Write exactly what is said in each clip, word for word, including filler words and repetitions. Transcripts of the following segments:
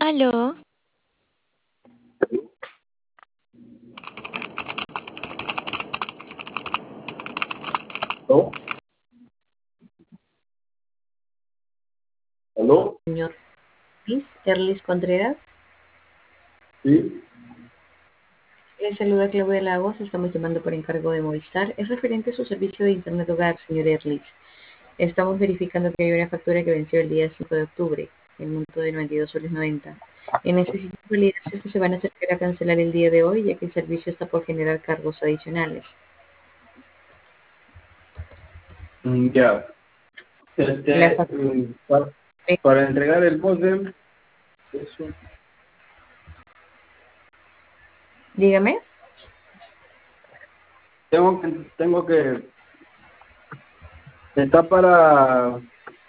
Aló, ¿No? ¿Aló? Señor Luis Erlis Contreras. Sí. Le saluda Claudia Lagos, estamos llamando por encargo de Movistar. Es referente a su servicio de Internet Hogar, señor Erlis. Estamos verificando que hay una factura que venció el día cinco de octubre, el monto de noventa y dos soles noventa. Y necesito validar si es que se van a acercar a cancelar el día de hoy, ya que el servicio está por generar cargos adicionales. Mm, Ya. La Este, factura, mm, para, para entregar el modem, eso, dígame. tengo que, tengo que, está para,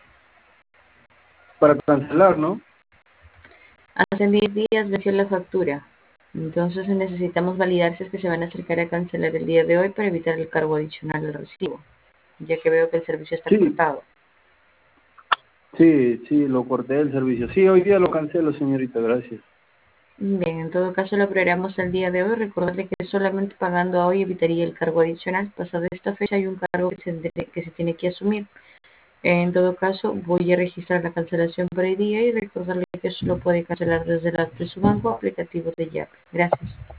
para cancelar, ¿no? Hace diez días venció la factura. Entonces necesitamos validar si es que se van a acercar a cancelar el día de hoy para evitar el cargo adicional al recibo, ya que veo que el servicio está Sí, cortado. sí, sí, lo corté el servicio. Sí, hoy día lo cancelo, señorita, gracias. Bien, en todo caso lo programamos el día de hoy. Recordarle que solamente pagando a hoy evitaría el cargo adicional. Pasada esta fecha hay un cargo que se, tendré- que se tiene que asumir. En todo caso, voy a registrar la cancelación por hoy día y recordarle que solo puede cancelar desde la app de su banco aplicativo de Yape. Gracias.